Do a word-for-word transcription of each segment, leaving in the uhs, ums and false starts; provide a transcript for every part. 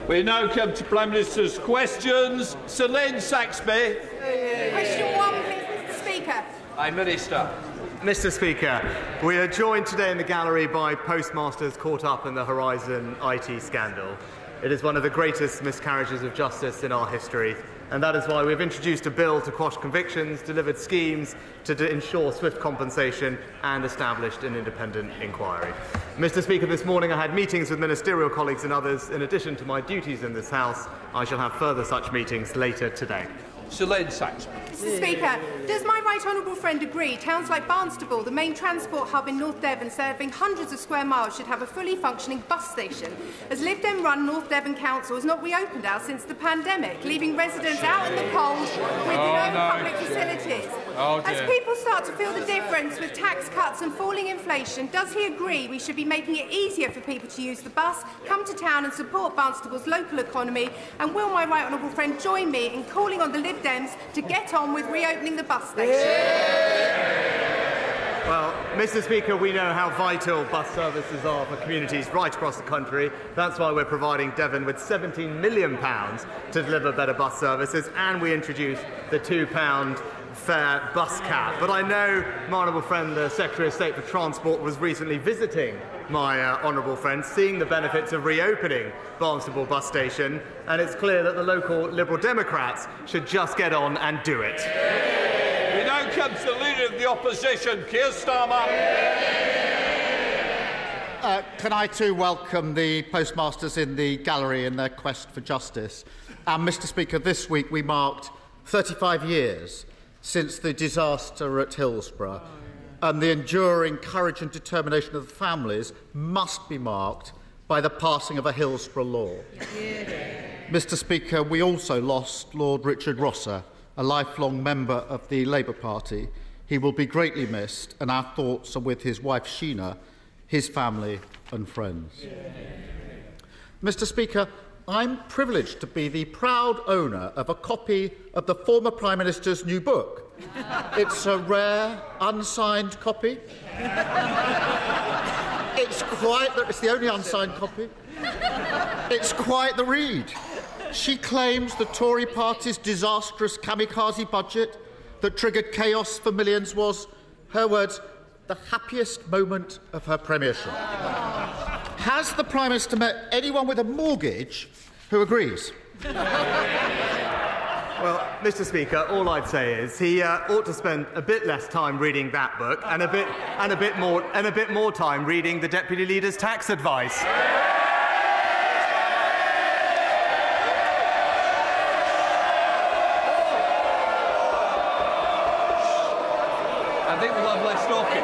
We now come to Prime Minister's questions. Sir Len Saxby. Question one, please, Mister Speaker. Prime Minister. Mister Speaker, we are joined today in the gallery by postmasters caught up in the Horizon I T scandal. It is one of the greatest miscarriages of justice in our history, and that is why we have introduced a bill to quash convictions, delivered schemes to ensure swift compensation, and established an independent inquiry. Mister Speaker, this morning I had meetings with ministerial colleagues and others. In addition to my duties in this House, I shall have further such meetings later today. Sir Len Saxby. Mister Speaker, does my right honourable friend agree towns like Barnstaple, the main transport hub in North Devon, serving hundreds of square miles, should have a fully functioning bus station, as Lib Dem run North Devon Council has not reopened now since the pandemic, leaving residents out in the cold with oh, no, no public facilities? Oh, as people start to feel the difference with tax cuts and falling inflation, does he agree we should be making it easier for people to use the bus, come to town and support Barnstable's local economy? And will my right honourable friend join me in calling on the Lib Dems to get on with reopening the bus station? Well, Mister Speaker, we know how vital bus services are for communities right across the country. That's why we're providing Devon with seventeen million pounds to deliver better bus services, and we introduced the two pound fare bus cap. But I know my honourable friend, the Secretary of State for Transport, was recently visiting my uh, honourable friend, seeing the benefits of reopening Barnstable bus station, and it's clear that the local Liberal Democrats should just get on and do it. We now come to the Leader of the Opposition, Keir Starmer. Uh, can I too welcome the postmasters in the gallery in their quest for justice? And, Mister Speaker, this week we marked thirty-five years since the disaster at Hillsborough, and the enduring courage and determination of the families must be marked by the passing of a Hillsborough law. Yeah. Mister Speaker, we also lost Lord Richard Rosser, a lifelong member of the Labour Party. He will be greatly missed, and our thoughts are with his wife Sheena, his family and friends. Yeah. Mister Speaker, I'm privileged to be the proud owner of a copy of the former Prime Minister's new book. It's a rare, unsigned copy. It's quite the, it's the only unsigned copy. It's quite the read. She claims the Tory party's disastrous kamikaze budget that triggered chaos for millions was, her words, the happiest moment of her premiership. Has the Prime Minister met anyone with a mortgage who agrees? Well, Mister Speaker, all I'd say is he uh, ought to spend a bit less time reading that book and a bit and a bit more and a bit more time reading the Deputy Leader's tax advice. I think we'll have less talking.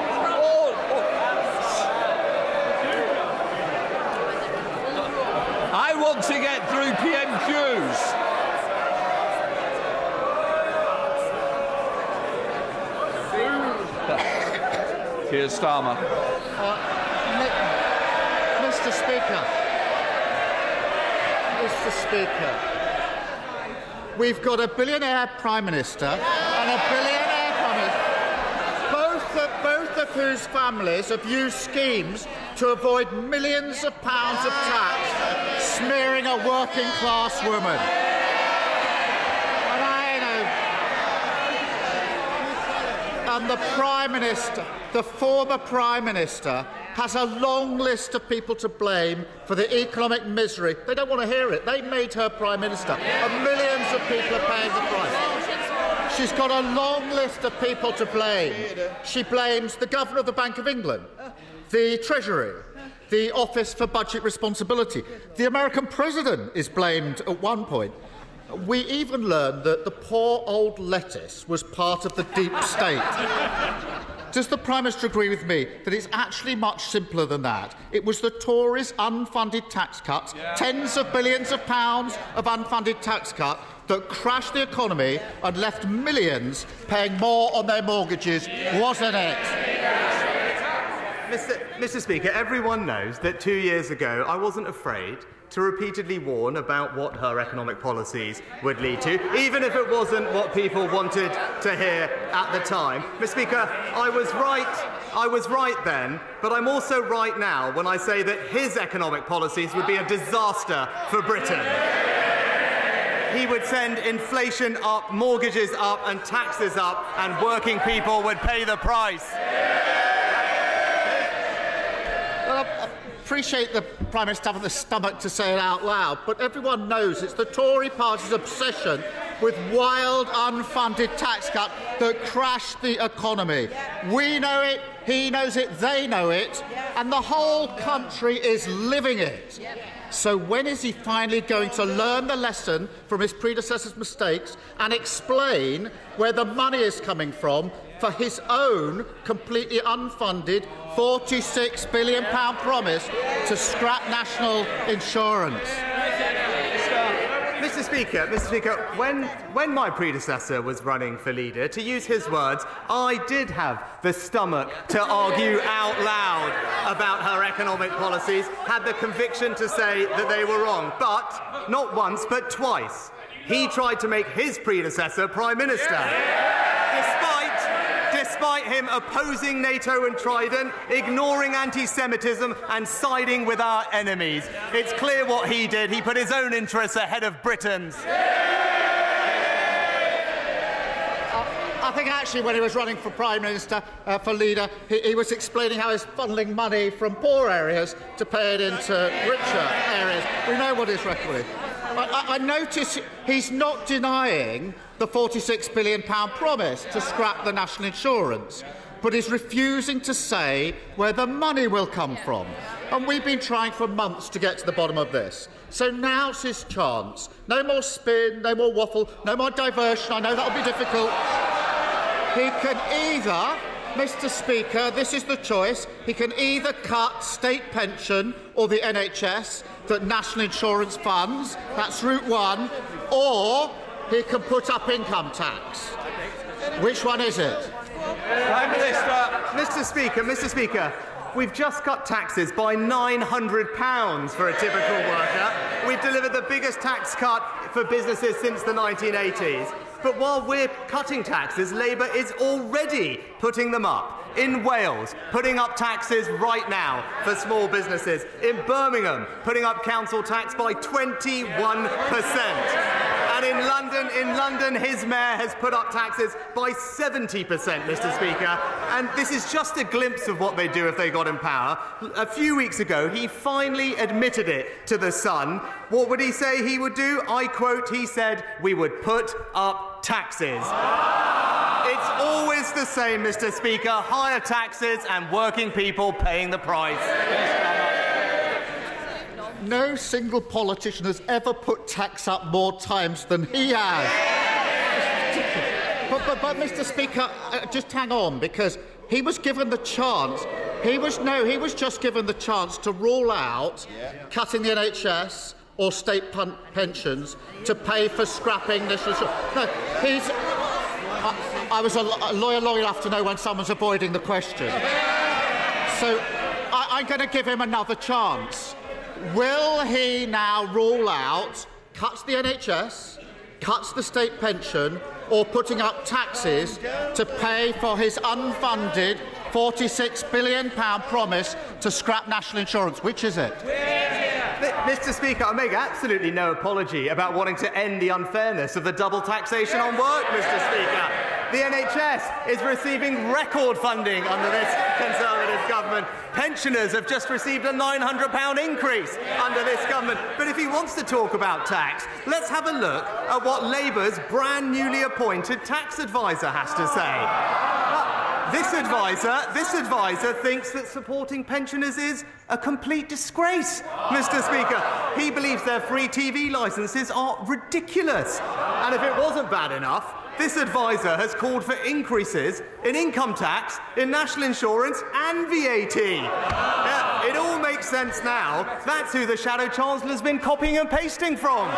I want to get through P M Qs. Keir Starmer. Uh, Mister Speaker. Mister Speaker. We've got a billionaire Prime Minister and a billionaire Prime Minister, both of, both of whose families have used schemes to avoid millions of pounds of tax, smearing a working-class woman. And I know. And the Prime Minister, the former Prime Minister, has a long list of people to blame for the economic misery. They don't want to hear it. They made her Prime Minister, and millions of people are paying the price. She's got a long list of people to blame. She blames the Governor of the Bank of England, the Treasury, the Office for Budget Responsibility. The American President is blamed at one point. We even learned that the poor old lettuce was part of the deep state. Does the Prime Minister agree with me that it's actually much simpler than that? It was the Tories' unfunded tax cuts, yeah. tens of billions of pounds of unfunded tax cut, that crashed the economy and left millions paying more on their mortgages, wasn't it? Mister Mister Speaker, everyone knows that two years ago I wasn't afraid to repeatedly warn about what her economic policies would lead to, even if it wasn't what people wanted to hear at the time. Mister Speaker, I was right. I was right then, but I'm also right now when I say that his economic policies would be a disaster for Britain. He would send inflation up, mortgages up, and taxes up, and working people would pay the price. Well, I appreciate the Prime Minister having the stomach to say it out loud, but everyone knows it's the Tory party's obsession with wild, unfunded tax cuts that crashed the economy. We know it, he knows it, they know it, and the whole country is living it. So when is he finally going to learn the lesson from his predecessor's mistakes and explain where the money is coming from for his own completely unfunded forty-six billion pounds promise to scrap national insurance? Mister Speaker, Mister Speaker, when, when my predecessor was running for leader, to use his words, I did have the stomach to argue out loud about her economic policies, had the conviction to say that they were wrong. But, not once, but twice, he tried to make his predecessor Prime Minister. Despite him opposing NATO and Trident, ignoring anti-Semitism and siding with our enemies. It's clear what he did. He put his own interests ahead of Britain's. I think actually when he was running for Prime Minister, uh, for leader, he, he was explaining how he's funneling money from poor areas to pay it into richer areas. We know what his record is. I, I notice he's not denying the forty-six billion pounds promise to scrap the national insurance, but is refusing to say where the money will come from. And we've been trying for months to get to the bottom of this. So now's his chance. No more spin, no more waffle, no more diversion. I know that'll be difficult. He can either, Mister Speaker, this is the choice, he can either cut state pension or the N H S that national insurance funds, that's route one, or he can put up income tax. Which one is it? Prime Minister. Mister Speaker, Mister Speaker, we've just cut taxes by nine hundred pounds for a typical worker. We've delivered the biggest tax cut for businesses since the nineteen eighties. But while we're cutting taxes, Labour is already putting them up. In Wales, putting up taxes right now for small businesses. In Birmingham, putting up council tax by twenty-one percent. And in London, in London, his mayor has put up taxes by seventy percent, Mister Speaker. And this is just a glimpse of what they'd do if they got in power. A few weeks ago, he finally admitted it to The Sun. What would he say he would do? I quote, he said, "We would put up taxes." It's always the same, Mister Speaker. Higher taxes and working people paying the price. No single politician has ever put tax up more times than he has. But, but, but Mister Speaker, uh, just hang on, because he was given the chance. He was no, he was just given the chance to rule out yeah. cutting the N H S or state pun- pensions to pay for scrapping national insurance. No, he's. I, I was a, a lawyer long enough to know when someone's avoiding the question. So I, I'm going to give him another chance. Will he now rule out cuts the N H S, cuts the state pension, or putting up taxes to pay for his unfunded forty-six billion pounds promise to scrap national insurance? Which is it? Mister Speaker, I make absolutely no apology about wanting to end the unfairness of the double taxation on work, Mister Speaker. The N H S is receiving record funding under this Conservative government. Pensioners have just received a nine hundred pounds increase under this government. But if he wants to talk about tax, let's have a look at what Labour's brand newly appointed tax advisor has to say. This advisor, this advisor thinks that supporting pensioners is a complete disgrace, Mister Speaker. He believes their free T V licences are ridiculous. And if it wasn't bad enough, this advisor has called for increases in income tax, in national insurance and V A T. Yeah, it all makes sense now. That's who the Shadow Chancellor's been copying and pasting from.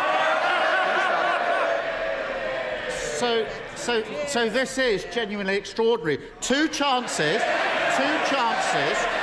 So, so, so this is genuinely extraordinary. Two chances, two chances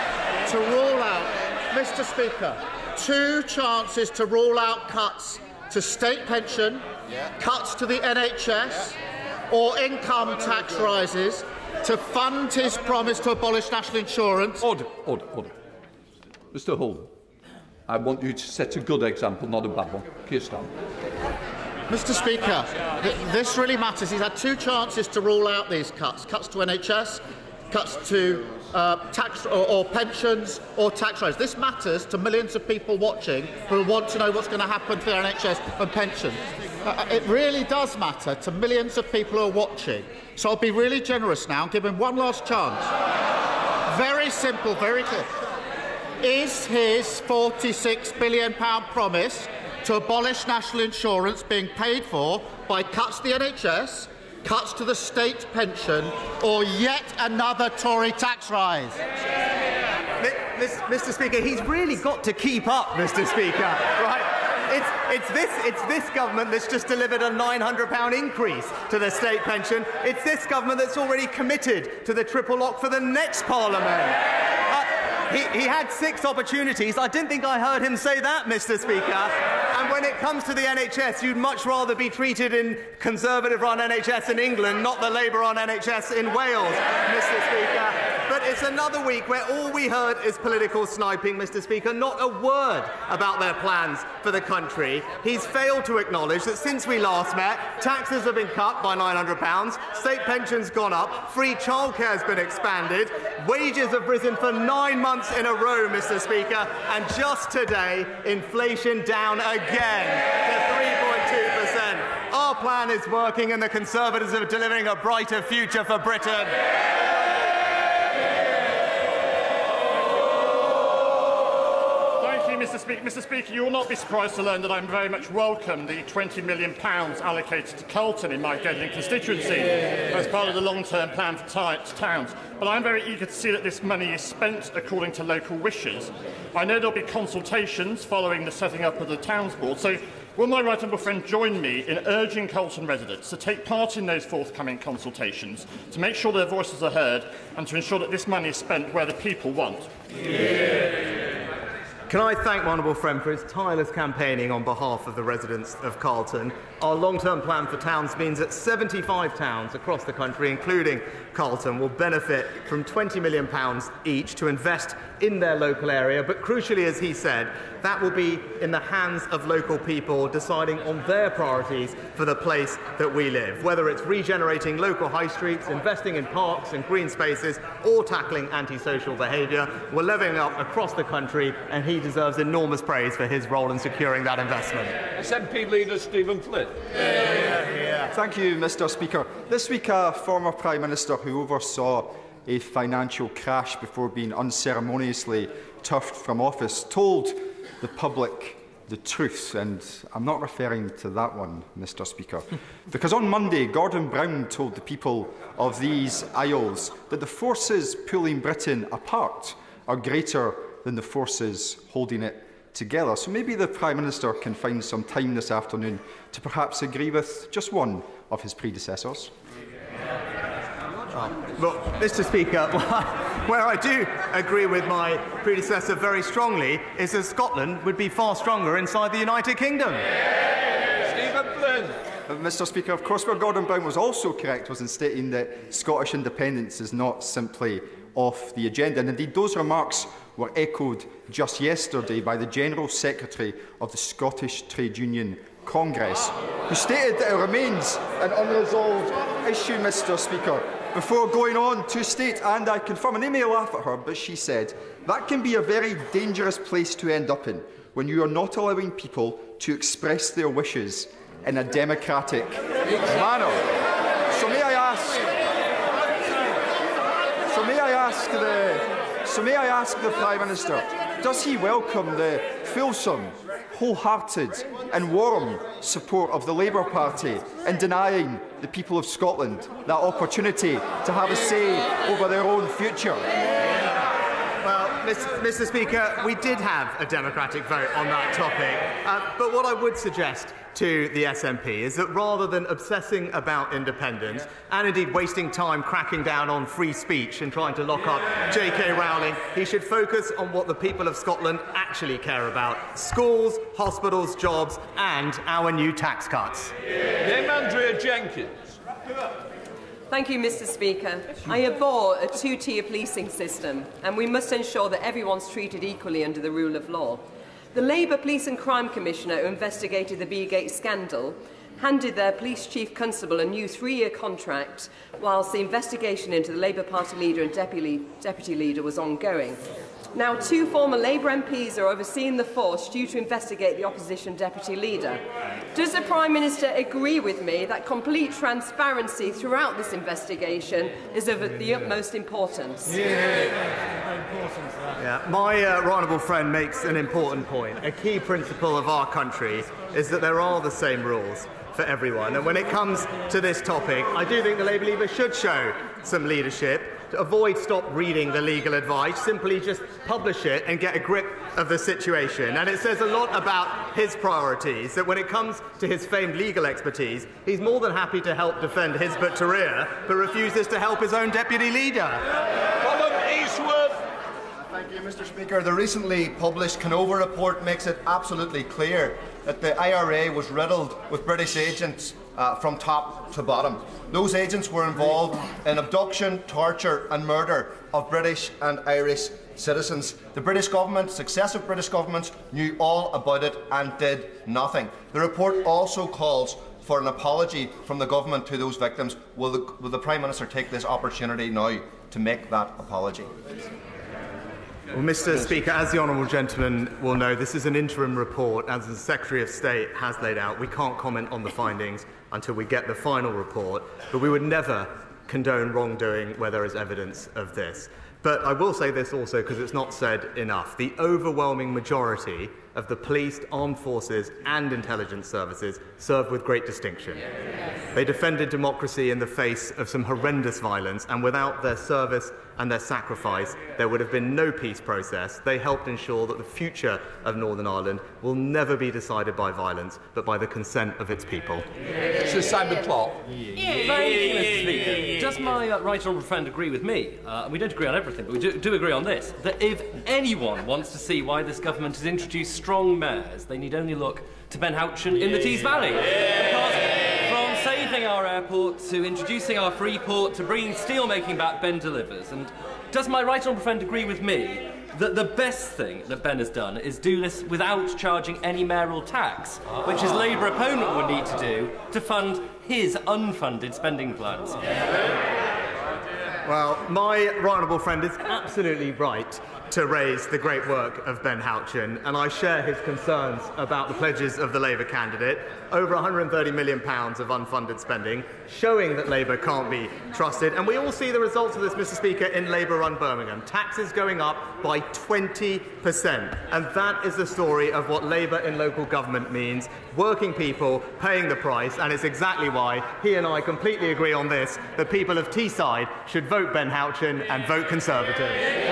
to rule out, Mr Speaker, two chances to rule out cuts to state pension, yeah. cuts to the N H S, yeah. or income tax rises to fund his promise to abolish national insurance. Order, order, order. Mr Holden, I want you to set a good example, not a bad one. Keir Starmer. Mr Speaker, th this really matters. He's had two chances to rule out these cuts. Cuts to N H S, cuts to uh, tax or, or pensions or tax rises. This matters to millions of people watching who want to know what's going to happen to their N H S and pensions. Uh, it really does matter to millions of people who are watching. So I'll be really generous now and give him one last chance. Very simple, very clear. Is his forty-six billion pound promise to abolish national insurance being paid for by cuts to the N H S, cuts to the state pension, or yet another Tory tax rise? Mister Speaker, he's really got to keep up, Mister Speaker, right? It's, it's, this, it's this government that's just delivered a nine hundred pound increase to the state pension. It's this government that's already committed to the triple lock for the next Parliament. Uh, He, he had six opportunities. I didn't think I heard him say that, Mister Speaker. And when it comes to the N H S, you'd much rather be treated in Conservative-run N H S in England, not the Labour-run N H S in Wales, Mister Speaker. But it's another week where all we heard is political sniping, Mister Speaker, not a word about their plans for the country. He's failed to acknowledge that since we last met, taxes have been cut by nine hundred pounds, state pensions gone up, free childcare has been expanded, wages have risen for nine months in a row, Mister Speaker, and just today, inflation down again to three point two percent. Our plan is working and the Conservatives are delivering a brighter future for Britain. Mister Speaker, Mister Speaker, you will not be surprised to learn that I very much welcome the twenty million pounds allocated to Carlton in my Gedling constituency as part of the long-term plan for towns. But I am very eager to see that this money is spent according to local wishes. I know there will be consultations following the setting up of the Towns Board, so will my right honourable friend join me in urging Carlton residents to take part in those forthcoming consultations, to make sure their voices are heard and to ensure that this money is spent where the people want? Yeah. Can I thank my honourable friend for his tireless campaigning on behalf of the residents of Carlton. Our long-term plan for towns means that seventy-five towns across the country, including Carlton, will benefit from twenty million pounds each to invest in their local area. But crucially, as he said, that will be in the hands of local people deciding on their priorities for the place that we live, whether it's regenerating local high streets, investing in parks and green spaces, or tackling antisocial behaviour. We're levelling up across the country, and he deserves enormous praise for his role in securing that investment. S N P leader Stephen Flynn. Yeah, yeah, yeah. Thank you, Mister Speaker. This week, a former Prime Minister who oversaw a financial crash before being unceremoniously turfed from office told the public the truth, and I'm not referring to that one, Mister Speaker, because on Monday, Gordon Brown told the people of these Isles that the forces pulling Britain apart are greater than the forces holding it together. So maybe the Prime Minister can find some time this afternoon to perhaps agree with just one of his predecessors. Well, Mister Speaker, where I do agree with my predecessor very strongly is that Scotland would be far stronger inside the United Kingdom. Stephen Flynn. Uh, Mister Speaker, of course, where Gordon Brown was also correct was in stating that Scottish independence is not simply off the agenda. And indeed, those remarks were echoed just yesterday by the General Secretary of the Scottish Trade Union Congress, who stated that it remains an unresolved issue, Mister Speaker, before going on to state, and I confirm, and they may laugh at her, but she said, that can be a very dangerous place to end up in when you are not allowing people to express their wishes in a democratic manner. So may I ask, so may I ask the, so may I ask the Prime Minister, does he welcome the fulsome, wholehearted and warm support of the Labour Party in denying the people of Scotland that opportunity to have a say over their own future? Well, Mister Speaker, we did have a democratic vote on that topic, uh, but what I would suggest to the S N P is that rather than obsessing about independence yeah. and indeed wasting time cracking down on free speech and trying to lock up J K Rowling, he should focus on what the people of Scotland actually care about: schools, hospitals, jobs and our new tax cuts. Name Andrea Jenkins. Thank you, Mister Speaker. I abhor a two-tier policing system, and we must ensure that everyone's treated equally under the rule of law. The Labour Police and Crime Commissioner who investigated the Beergate scandal handed their police chief constable a new three-year contract whilst the investigation into the Labour Party leader and deputy, deputy leader was ongoing. Now, two former Labour M Ps are overseeing the force due to investigate the opposition deputy leader. Does the Prime Minister agree with me that complete transparency throughout this investigation is of the utmost importance? Yeah, yeah. My uh, right honourable friend makes an important point. A key principle of our country is that there are the same rules for everyone. And when it comes to this topic, I do think the Labour leader should show some leadership. To avoid stop reading the legal advice, simply just publish it and get a grip of the situation. And it says a lot about his priorities, that when it comes to his famed legal expertise, he's more than happy to help defend Hizbut Tahrir, but refuses to help his own deputy leader. Thank you, Mister Speaker. The recently published Canova report makes it absolutely clear that the I R A was riddled with British agents uh, from top to bottom. Those agents were involved in abduction, torture and murder of British and Irish citizens. The British government, successive British governments, knew all about it and did nothing. The report also calls for an apology from the government to those victims. Will the, will the Prime Minister take this opportunity now to make that apology? Well, Mister Speaker, as the honourable gentleman will know, this is an interim report. As the Secretary of State has laid out, we can't comment on the findings until we get the final report, but we would never condone wrongdoing where there is evidence of this. But I will say this also because it's not said enough. The overwhelming majority of the police, armed forces and intelligence services served with great distinction. They defended democracy in the face of some horrendous violence, and without their service and their sacrifice, there would have been no peace process. They helped ensure that the future of Northern Ireland will never be decided by violence, but by the consent of its people. Sir Simon Clark. Thank you, Mister Speaker. Does my uh, right honourable friend agree with me? Uh, we don't agree on everything, but we do, do agree on this, that if anyone wants to see why this government has introduced strong mayors, they need only look to Ben Houchen in the Tees Valley. Because from saving our airport to introducing our free port to bringing steel-making back, Ben delivers. And does my right honourable friend agree with me that the best thing that Ben has done is do this without charging any mayoral tax, which his Labour opponent would need to do to fund his unfunded spending plans? Well, my right honourable friend is absolutely right to raise the great work of Ben Houchen, and I share his concerns about the pledges of the Labour candidate. Over one hundred and thirty million pounds of unfunded spending, showing that Labour can't be trusted. And we all see the results of this, Mister Speaker, in Labour-run Birmingham. Taxes going up by twenty percent. And that is the story of what Labour in local government means. Working people paying the price, and it's exactly why he and I completely agree on this. The people of Teesside should vote Ben Houchen and vote Conservative.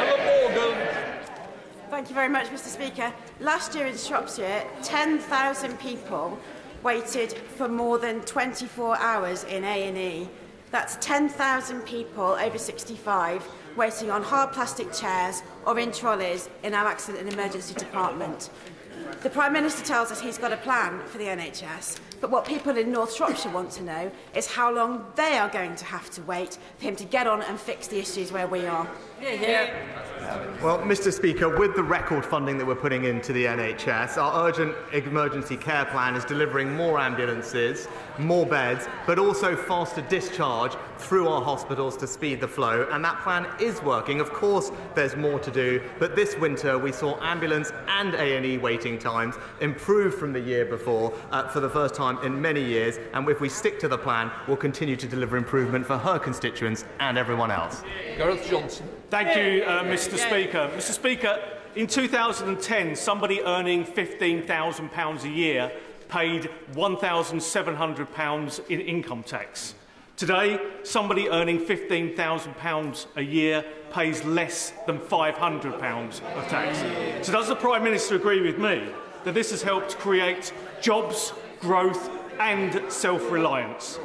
Thank you very much, Mister Speaker. Last year in Shropshire, ten thousand people waited for more than twenty-four hours in A and E. That's ten thousand people over sixty-five waiting on hard plastic chairs or in trolleys in our accident and emergency department. The Prime Minister tells us he's got a plan for the N H S, but what people in North Shropshire want to know is how long they are going to have to wait for him to get on and fix the issues where we are. Yeah, yeah. Well, Mister Speaker, with the record funding that we're putting into the N H S, our urgent emergency care plan is delivering more ambulances, more beds, but also faster discharge through our hospitals to speed the flow, and that plan is working. Of course, there's more to do, but this winter we saw ambulance and A and E waiting times improve from the year before uh, for the first time in many years, and if we stick to the plan, we'll continue to deliver improvement for her constituents and everyone else. Gareth Johnson. Thank you, uh, Mister Speaker. Mister Speaker, in two thousand ten, somebody earning fifteen thousand pounds a year paid one thousand seven hundred pounds in income tax. Today, somebody earning fifteen thousand pounds a year pays less than five hundred pounds of tax. So does the Prime Minister agree with me that this has helped create jobs, growth and self-reliance?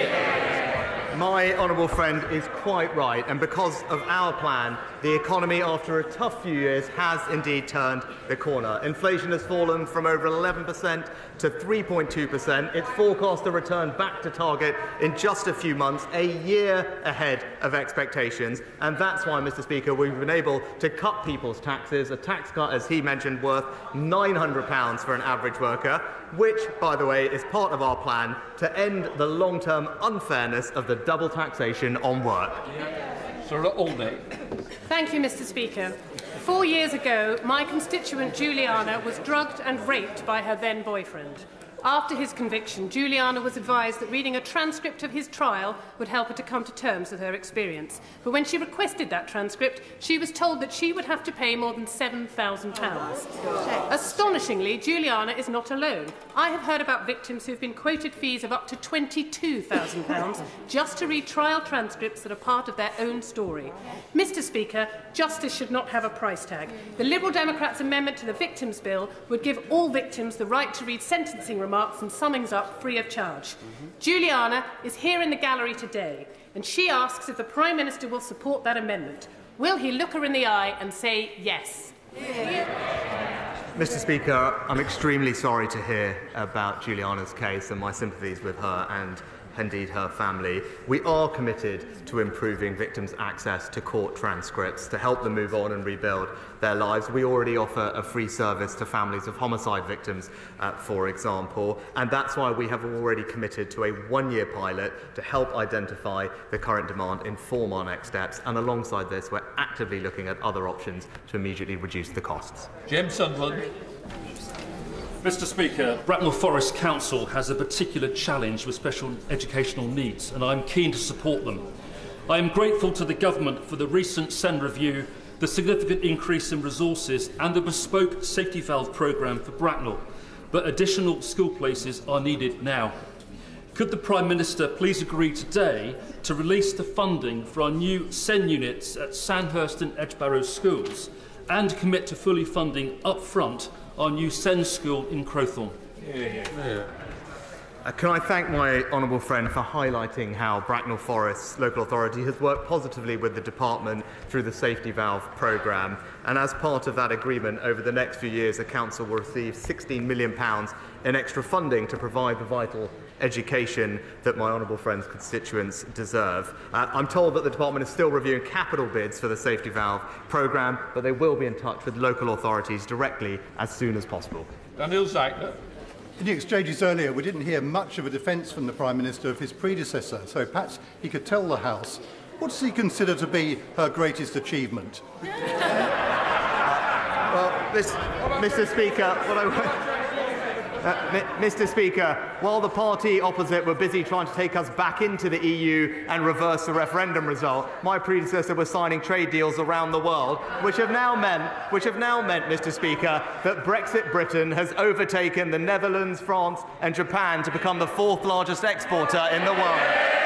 My honourable friend is quite right, and because of our plan, the economy, after a tough few years, has indeed turned the corner. Inflation has fallen from over eleven percent to three point two percent. It's forecast to return back to target in just a few months, a year ahead of expectations. And that's why, Mr Speaker, we've been able to cut people's taxes, a tax cut, as he mentioned, worth nine hundred pounds for an average worker, which, by the way, is part of our plan to end the long-term unfairness of the double taxation on work. Sir Aldney. Thank you, Mr Speaker. Four years ago, my constituent Juliana was drugged and raped by her then-boyfriend. After his conviction, Juliana was advised that reading a transcript of his trial would help her to come to terms with her experience. But when she requested that transcript, she was told that she would have to pay more than seven thousand pounds. Astonishingly, Juliana is not alone. I have heard about victims who have been quoted fees of up to twenty-two thousand pounds just to read trial transcripts that are part of their own story. Mr Speaker, justice should not have a price tag. The Liberal Democrats' amendment to the Victims Bill would give all victims the right to read sentencing remarks and summings up free of charge. Mm-hmm. Juliana is here in the gallery today, and she asks if the Prime Minister will support that amendment. Will he look her in the eye and say yes? Yeah. Mr Speaker, I'm extremely sorry to hear about Juliana's case, and my sympathies with her and indeed her family. We are committed to improving victims' access to court transcripts to help them move on and rebuild their lives. We already offer a free service to families of homicide victims, uh, for example, and that's why we have already committed to a one-year pilot to help identify the current demand, inform our next steps, and alongside this, we're actively looking at other options to immediately reduce the costs. James Sunderland. Mr Speaker, Bracknell Forest Council has a particular challenge with special educational needs, and I'm keen to support them. I am grateful to the Government for the recent S E N review, the significant increase in resources and the bespoke safety valve programme for Bracknell, but additional school places are needed now. Could the Prime Minister please agree today to release the funding for our new S E N units at Sandhurst and Edgebarrow schools and commit to fully funding up front our new S E N school in Crowthorne? Yeah, yeah. Yeah. Uh, can I thank my honourable friend for highlighting how Bracknell Forest local authority has worked positively with the department through the safety valve programme, and as part of that agreement, over the next few years the council will receive sixteen million pounds in extra funding to provide the vital education that my honourable friend's constituents deserve. Uh, I'm told that the department is still reviewing capital bids for the safety valve programme, but they will be in touch with local authorities directly as soon as possible. Daniel Zagler. In the exchanges earlier, we didn't hear much of a defence from the Prime Minister of his predecessor, so perhaps he could tell the House, what does he consider to be her greatest achievement? uh, well, this, Mr Speaker, what I... Uh, Mr Speaker, while the party opposite were busy trying to take us back into the E U and reverse the referendum result, my predecessor was signing trade deals around the world, which have now meant, which have now meant, Mr Speaker, that Brexit Britain has overtaken the Netherlands, France and Japan to become the fourth largest exporter in the world.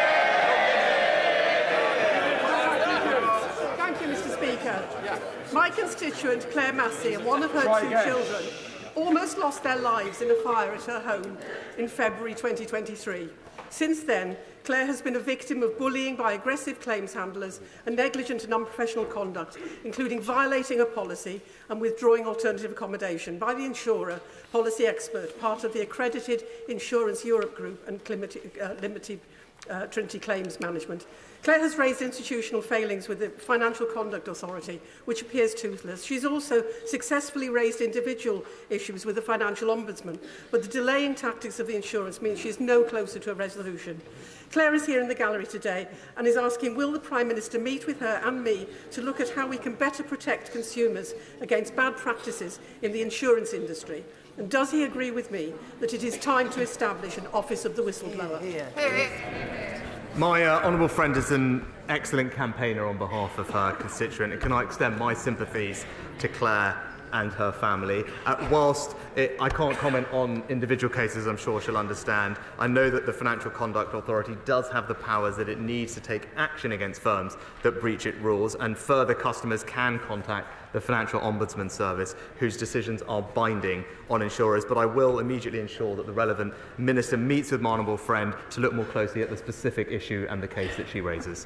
Thank you, Mr Speaker. My constituent, Claire Massey, and one of her Try two again. children almost lost their lives in a fire at her home in February twenty twenty-three. Since then, Claire has been a victim of bullying by aggressive claims handlers and negligent and unprofessional conduct, including violating a policy and withdrawing alternative accommodation by the insurer, Policy Expert, part of the accredited Insurance Europe Group and Limited, uh, limited uh, Trinity Claims Management. Claire has raised institutional failings with the Financial Conduct Authority, which appears toothless. She's also successfully raised individual issues with the Financial Ombudsman, but the delaying tactics of the insurance means she is no closer to a resolution. Claire is here in the gallery today and is asking, will the Prime Minister meet with her and me to look at how we can better protect consumers against bad practices in the insurance industry? And does he agree with me that it is time to establish an Office of the Whistleblower? Yeah, yeah. My uh, honourable friend is an excellent campaigner on behalf of her constituent, and can I extend my sympathies to Claire and her family. Uh, whilst it, I can't comment on individual cases, I'm sure she'll understand, I know that the Financial Conduct Authority does have the powers that it needs to take action against firms that breach its rules, and further customers can contact the Financial Ombudsman Service, whose decisions are binding on insurers. But I will immediately ensure that the relevant minister meets with my honourable friend to look more closely at the specific issue and the case that she raises.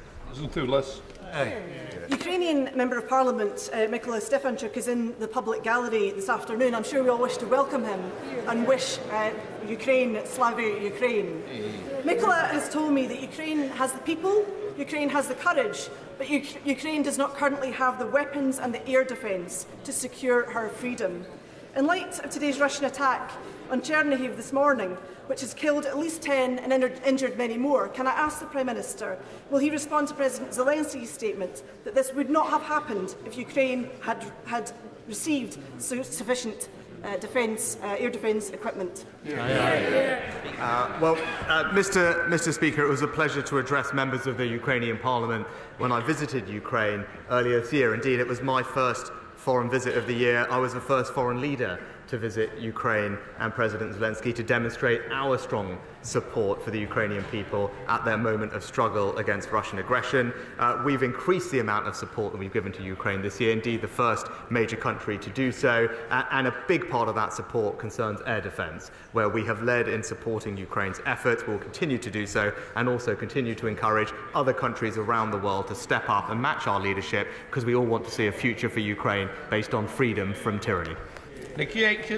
Ukrainian Member of Parliament uh, Mykola Stefanchuk is in the public gallery this afternoon. I'm sure we all wish to welcome him and wish uh, Ukraine, Slava Ukraine. Mykola has told me that Ukraine has the people, Ukraine has the courage, but U Ukraine does not currently have the weapons and the air defence to secure her freedom. In light of today's Russian attack on Chernihiv this morning, which has killed at least ten and injured many more, can I ask the Prime Minister, will he respond to President Zelensky's statement that this would not have happened if Ukraine had, had received su sufficient uh, defence, uh, air defence equipment? Uh, well, uh, Mr. Mr. Speaker, it was a pleasure to address members of the Ukrainian Parliament when I visited Ukraine earlier this year. Indeed, it was my first foreign visit of the year. I was the first foreign leader to visit Ukraine and President Zelensky to demonstrate our strong support for the Ukrainian people at their moment of struggle against Russian aggression. Uh, we've increased the amount of support that we've given to Ukraine this year, indeed the first major country to do so, uh, and a big part of that support concerns air defence, where we have led in supporting Ukraine's efforts. We'll continue to do so, and also continue to encourage other countries around the world to step up and match our leadership, because we all want to see a future for Ukraine based on freedom from tyranny. Nicky Aitken.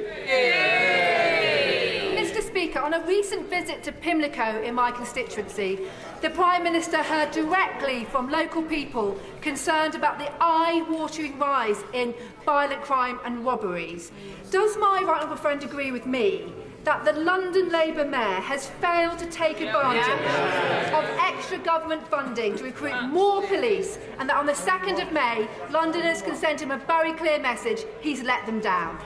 Mister Speaker, on a recent visit to Pimlico in my constituency, the Prime Minister heard directly from local people concerned about the eye-watering rise in violent crime and robberies. Does my right honourable friend agree with me that the London Labour Mayor has failed to take advantage of extra government funding to recruit more police, and that on the second of May, Londoners can send him a very clear message: he's let them down?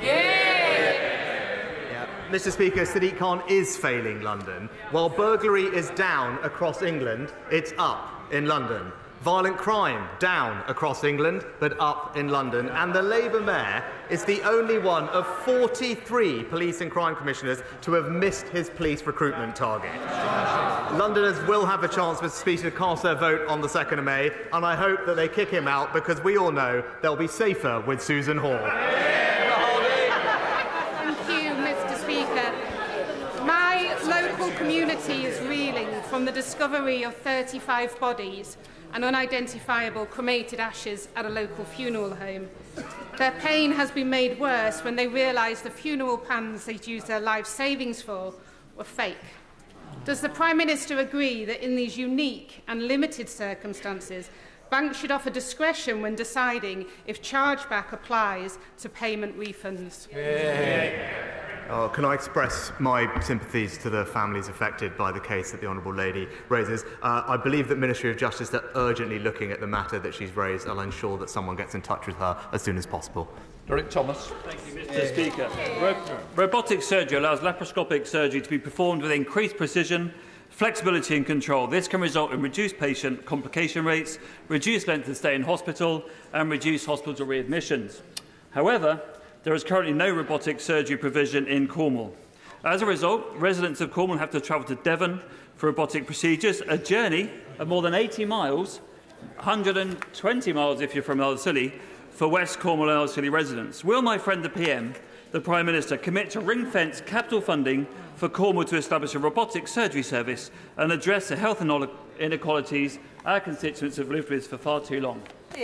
Yeah. Mister Speaker, Sadiq Khan is failing London. While burglary is down across England, it's up in London. Violent crime down across England, but up in London. And the Labour Mayor is the only one of forty-three police and crime commissioners to have missed his police recruitment target. Londoners will have a chance, Mister Speaker, to cast their vote on the second of May, and I hope that they kick him out, because we all know they'll be safer with Susan Hall. Thank you, Mister Speaker. My local community is reeling from the discovery of thirty-five bodies and unidentifiable cremated ashes at a local funeral home. Their pain has been made worse when they realise the funeral pans they'd used their life savings for were fake. Does the Prime Minister agree that in these unique and limited circumstances, banks should offer discretion when deciding if chargeback applies to payment refunds? Yeah. Oh, can I express my sympathies to the families affected by the case that the Honourable Lady raises? Uh, I believe that Ministry of Justice are urgently looking at the matter that she's raised. I'll ensure that someone gets in touch with her as soon as possible. Derek Thomas. Thank you, Mister Speaker. Ro robotic surgery allows laparoscopic surgery to be performed with increased precision, flexibility and control. This can result in reduced patient complication rates, reduced length of stay in hospital and reduced hospital readmissions. However, there is currently no robotic surgery provision in Cornwall. As a result, residents of Cornwall have to travel to Devon for robotic procedures, a journey of more than eighty miles, one hundred twenty miles if you're from Ellerslie, for West Cornwall and Ellerslie residents. Will my friend the P M, the Prime Minister, commit to ring-fence capital funding for Cornwall to establish a robotic surgery service and address the health inequalities our constituents have lived with for far too long?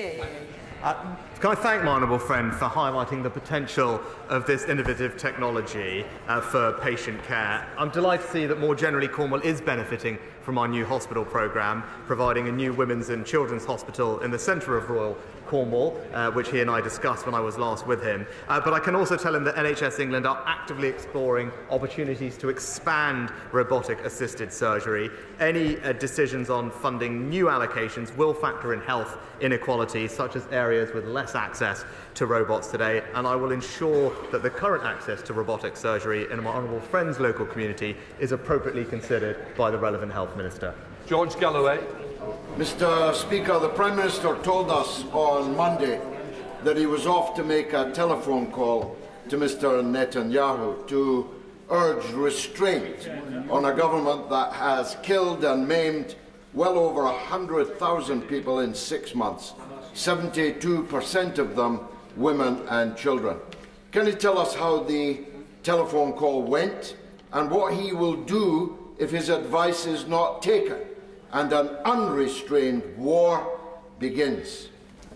Uh, can I thank my honourable friend for highlighting the potential of this innovative technology uh, for patient care? I'm delighted to see that more generally Cornwall is benefiting from our new hospital programme, providing a new women's and children's hospital in the centre of Royal Cornwall, uh, which he and I discussed when I was last with him. Uh, but I can also tell him that N H S England are actively exploring opportunities to expand robotic-assisted surgery. Any uh, decisions on funding new allocations will factor in health inequalities, such as areas with less access to robots today, and I will ensure that the current access to robotic surgery in my honourable friend's local community is appropriately considered by the relevant health minister. George Galloway. Mister Speaker, the Prime Minister told us on Monday that he was off to make a telephone call to Mister Netanyahu to urge restraint on a government that has killed and maimed well over one hundred thousand people in six months, seventy-two percent of them women and children. Can he tell us how the telephone call went and what he will do if his advice is not taken and an unrestrained war begins?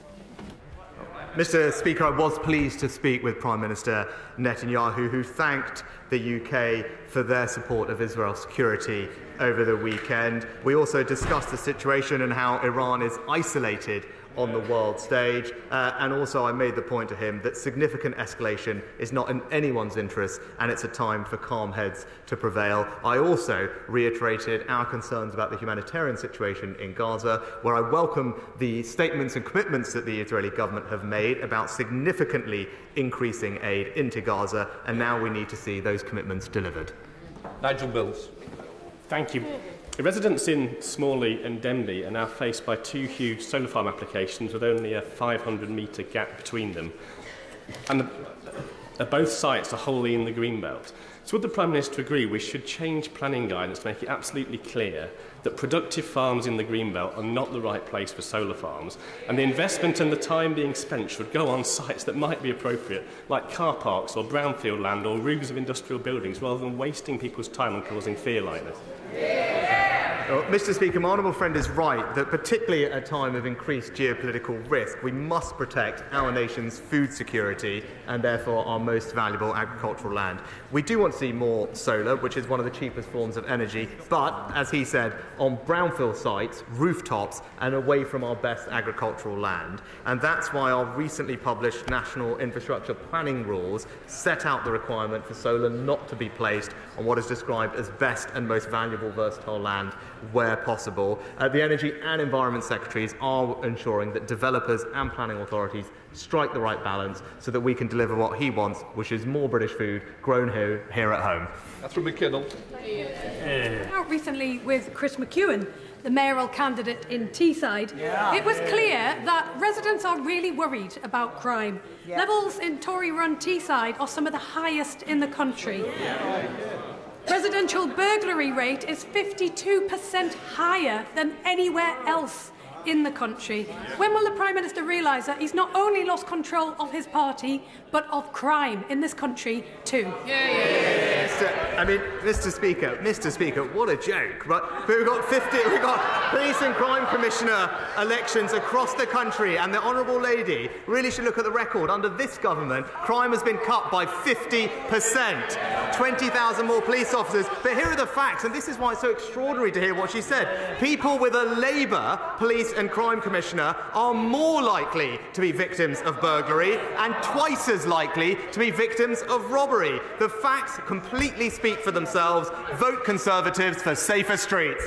Mister Speaker, I was pleased to speak with Prime Minister Netanyahu, who thanked the U K for their support of Israel's security over the weekend. We also discussed the situation and how Iran is isolated on the world stage, uh, and also I made the point to him that significant escalation is not in anyone's interest, and it's a time for calm heads to prevail. I also reiterated our concerns about the humanitarian situation in Gaza, where I welcome the statements and commitments that the Israeli government have made about significantly increasing aid into Gaza, and now we need to see those commitments delivered. Nigel Mills. Thank you. The residents in Smalley and Denby are now faced by two huge solar farm applications with only a five hundred metre gap between them. And the, uh, both sites are wholly in the Greenbelt. So would the Prime Minister agree we should change planning guidance to make it absolutely clear that productive farms in the Greenbelt are not the right place for solar farms, and the investment and the time being spent should go on sites that might be appropriate, like car parks or brownfield land or roofs of industrial buildings, rather than wasting people's time and causing fear like this? Well, Mister Speaker, my honourable friend is right that particularly at a time of increased geopolitical risk, we must protect our nation's food security and therefore our most valuable agricultural land. We do want to see more solar, which is one of the cheapest forms of energy, but, as he said, on brownfield sites, rooftops, and away from our best agricultural land. And that's why our recently published National Infrastructure Planning Rules set out the requirement for solar not to be placed on what is described as best and most valuable versatile land where possible. Uh, the Energy and Environment Secretaries are ensuring that developers and planning authorities strike the right balance so that we can deliver what he wants, which is more British food grown here, here at home. Catherine McKinnell. Out recently with Chris McEwen, the mayoral candidate in Teesside, yeah. it was clear that residents are really worried about crime. Yeah. Levels in Tory-run Teesside are some of the highest in the country. Yeah. Residential burglary rate is fifty-two percent higher than anywhere else in the country. When will the Prime Minister realise that he's not only lost control of his party, but of crime in this country too? Yeah, yeah, yeah. Mister I mean, Mister Speaker, Mister Speaker, what a joke! Right? We've got fifty. We've got police and crime commissioner elections across the country, and the honourable lady really should look at the record. Under this government, crime has been cut by fifty percent. twenty thousand more police officers. But here are the facts, and this is why it's so extraordinary to hear what she said. People with a Labour police and crime commissioner are more likely to be victims of burglary and twice as likely to be victims of robbery. The facts completely speak for themselves. Vote Conservatives for safer streets.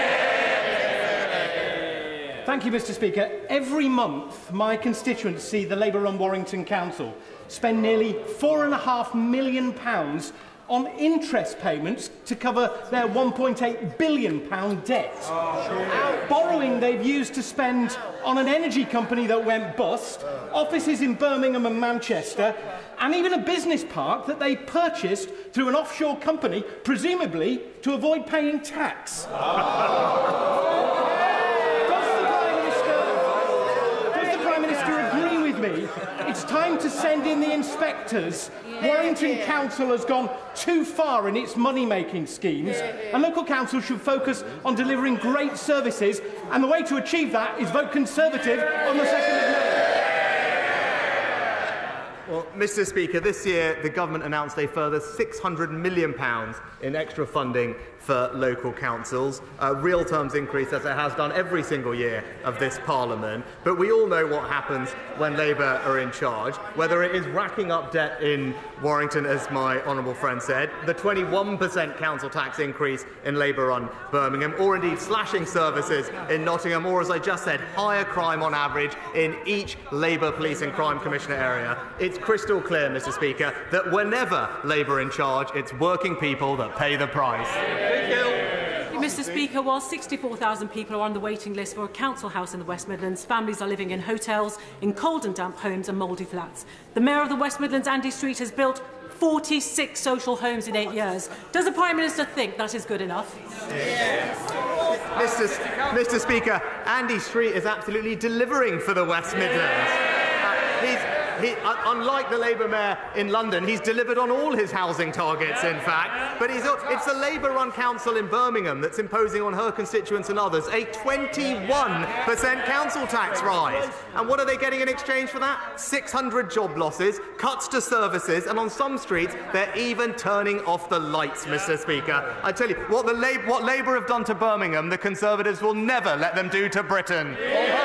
Thank you, Mister Speaker. Every month, my constituency, the Labour-run Warrington Council, spend nearly four and a half million pounds on interest payments to cover their one point eight billion pound debt. Oh, sure. Borrowing they've used to spend on an energy company that went bust, offices in Birmingham and Manchester, and even a business park that they purchased through an offshore company, presumably to avoid paying tax. Oh. It's time to send in the inspectors. Yeah, Warrington yeah. Council has gone too far in its money-making schemes, yeah, yeah. and local councils should focus on delivering great services, and the way to achieve that is vote Conservative on the second of May. Well, Mister Speaker, this year the government announced a further six hundred million pounds in extra funding for local councils. A real terms increase, as it has done every single year of this Parliament. But we all know what happens when Labour are in charge, whether it is racking up debt in Warrington, as my honourable friend said, the twenty-one percent council tax increase in Labour-run Birmingham, or indeed slashing services in Nottingham, or, as I just said, higher crime on average in each Labour Police and Crime Commissioner area. It's crystal clear, Mister Speaker, that whenever Labour are in charge, it's working people that pay the price. Thank you, Mr Speaker, while sixty-four thousand people are on the waiting list for a council house in the West Midlands, families are living in hotels, in cold and damp homes and mouldy flats. The Mayor of the West Midlands, Andy Street, has built forty-six social homes in eight years. Does the Prime Minister think that is good enough? Yes. Mr. S Mr Speaker, Andy Street is absolutely delivering for the West Midlands. Uh, he's He, uh, unlike the Labour Mayor in London, he's delivered on all his housing targets, in fact. But he's, it's the Labour-run council in Birmingham that's imposing on her constituents and others a twenty-one percent council tax rise. And what are they getting in exchange for that? six hundred job losses, cuts to services, and on some streets, they're even turning off the lights, Mr Speaker. I tell you, what, the Lab what Labour have done to Birmingham, the Conservatives will never let them do to Britain.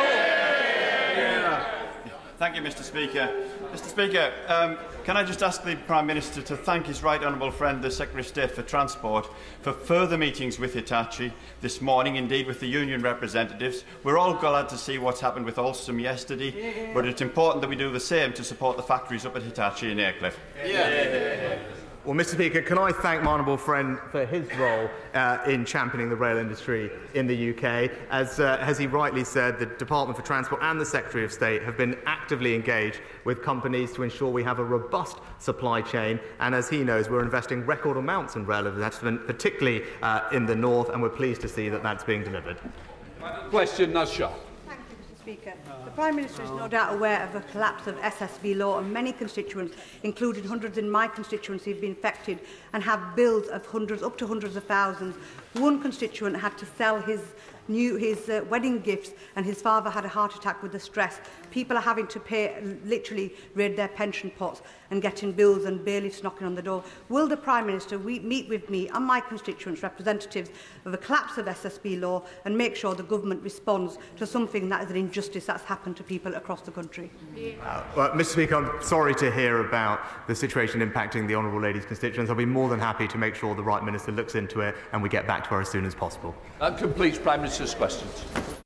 Thank you, Mr Speaker. Mr Speaker, um, can I just ask the Prime Minister to thank his right honourable friend, the Secretary of State for Transport, for further meetings with Hitachi this morning, indeed with the union representatives. We're all glad to see what's happened with Alstom yesterday, but it's important that we do the same to support the factories up at Hitachi in Aycliffe. Yeah. Well, Mr Speaker, can I thank my honourable friend for his role uh, in championing the rail industry in the U K. As, uh, as he rightly said, the Department for Transport and the Secretary of State have been actively engaged with companies to ensure we have a robust supply chain. And as he knows, we're investing record amounts in rail investment, particularly uh, in the north, and we're pleased to see that that's being delivered. Question, Nasha. Speaker. The Prime Minister is no doubt aware of the collapse of S S B law, and many constituents, including hundreds in my constituency, have been affected and have bills of hundreds, up to hundreds of thousands. One constituent had to sell his new his uh, wedding gifts, and his father had a heart attack with the stress. People are having to pay, literally raid their pension pots and getting bills and bailiffs knocking on the door. Will the Prime Minister we meet with me and my constituents, representatives of the collapse of S S B law, and make sure the government responds to something that is an injustice that's happened to people across the country? Uh, well, Mr Speaker, I'm sorry to hear about the situation impacting the honourable lady's constituents. I'll be more than happy to make sure the right Minister looks into it and we get back to her as soon as possible. That completes Prime Minister's questions.